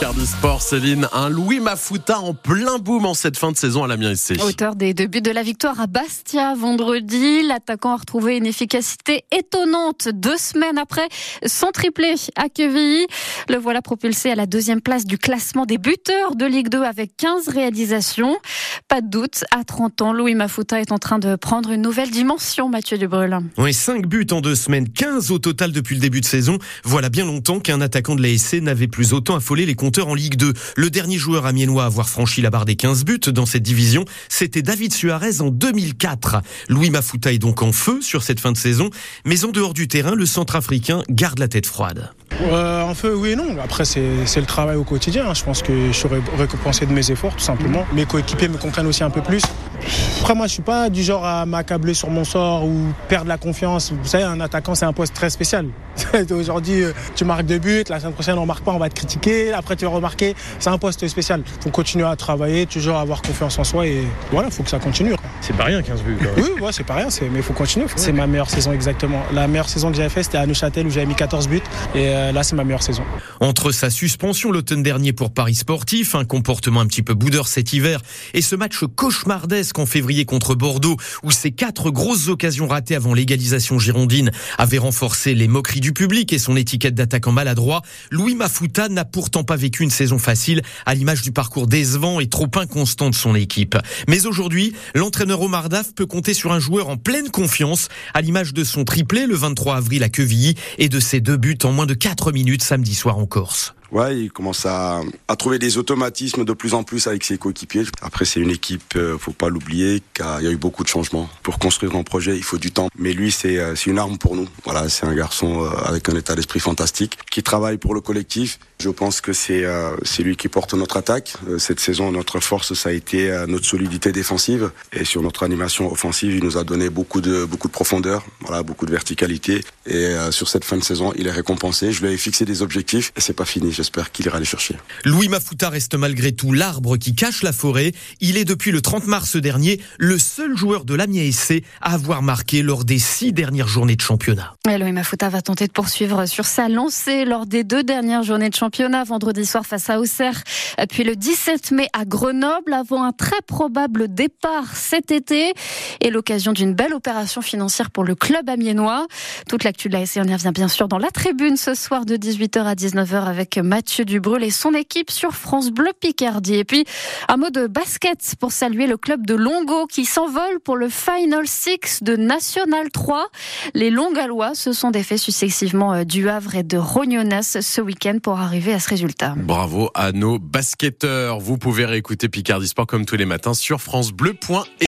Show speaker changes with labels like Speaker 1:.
Speaker 1: Picardie Sport, Céline. Un Louis Mafouta en plein boom en cette fin de saison à l'Amiens SC.
Speaker 2: Auteur des 2 buts de la victoire à Bastia vendredi, l'attaquant a retrouvé une efficacité étonnante 2 semaines après son triplé à Quevilly. Le voilà propulsé à la 2e place du classement des buteurs de Ligue 2 avec 15 réalisations. Pas de doute, à 30 ans, Louis Mafouta est en train de prendre une nouvelle dimension, Mathieu Dubrul.
Speaker 3: Oui, 5 buts en 2 semaines, 15 au total depuis le début de saison. Voilà bien longtemps qu'un attaquant de la SC n'avait plus autant affolé les compteurs en Ligue 2. Le dernier joueur amiénois à avoir franchi la barre des 15 buts dans cette division, c'était David Suarez en 2004. Louis Mafouta est donc en feu sur cette fin de saison, mais en dehors du terrain, le Centrafricain garde la tête froide.
Speaker 4: En feu, oui et non. Après, c'est le travail au quotidien. Je pense que je serai récompensé de mes efforts, tout simplement. Mes coéquipiers me comprennent aussi un peu plus. Après, moi, je suis pas du genre à m'accabler sur mon sort ou perdre la confiance. Vous savez, un attaquant, c'est un poste très spécial. Aujourd'hui, tu marques 2 buts. La semaine prochaine, on marque pas, on va te critiquer. Après, tu vas remarquer. C'est un poste spécial. Faut continuer à travailler, toujours avoir confiance en soi. Et voilà, faut que ça continue.
Speaker 3: C'est pas rien, 15 buts.
Speaker 4: Oui, ouais, c'est pas rien. Mais il faut continuer. C'est ma meilleure saison, exactement. La meilleure saison que j'avais faite, c'était à Neuchâtel où j'avais mis 14 buts. Et là, c'est ma meilleure saison.
Speaker 3: Entre sa suspension l'automne dernier pour Paris Sportif, un comportement un petit peu boudeur cet hiver, et ce match cauchemardesque en février contre Bordeaux, où ces 4 grosses occasions ratées avant l'égalisation girondine avaient renforcé les moqueries du public et son étiquette d'attaquant maladroit, Louis Mafouta n'a pourtant pas vécu une saison facile, à l'image du parcours décevant et trop inconstant de son équipe. Mais aujourd'hui, l'entraîneur Omar Daf peut compter sur un joueur en pleine confiance, à l'image de son triplé le 23 avril à Quevilly et de ses 2 buts en moins de 4 minutes samedi soir en Corse.
Speaker 5: Ouais, il commence à trouver des automatismes de plus en plus avec ses coéquipiers. Après, c'est une équipe, faut pas l'oublier, qu'il y a eu beaucoup de changements. Pour construire un projet, il faut du temps. Mais lui, c'est une arme pour nous. Voilà, c'est un garçon avec un état d'esprit fantastique, qui travaille pour le collectif. Je pense que c'est lui qui porte notre attaque. Cette saison, notre force, ça a été notre solidité défensive. Et sur notre animation offensive, il nous a donné beaucoup de profondeur, voilà, beaucoup de verticalité. Et sur cette fin de saison, il est récompensé. Je lui ai fixé des objectifs et c'est pas fini. J'espère qu'il ira les chercher.
Speaker 3: Louis Mafouta reste malgré tout l'arbre qui cache la forêt. Il est depuis le 30 mars dernier le seul joueur de l'Amiens SC à avoir marqué lors des 6 dernières journées de championnat.
Speaker 2: Et Louis Mafouta va tenter de poursuivre sur sa lancée lors des 2 dernières journées de championnat, vendredi soir face à Auxerre, puis le 17 mai à Grenoble, avant un très probable départ cet été et l'occasion d'une belle opération financière pour le club amiénois. Toute l'actu de la SC, on y revient bien sûr dans la tribune ce soir de 18h à 19h avec Mathieu Dubrul et son équipe sur France Bleu Picardie. Et puis, un mot de basket pour saluer le club de Longo qui s'envole pour le Final 6 de National 3. Les Longallois se sont défaits successivement du Havre et de Rognonès ce week-end pour arriver à ce résultat.
Speaker 1: Bravo à nos basketteurs. Vous pouvez réécouter Picardie Sport comme tous les matins sur francebleu.fr.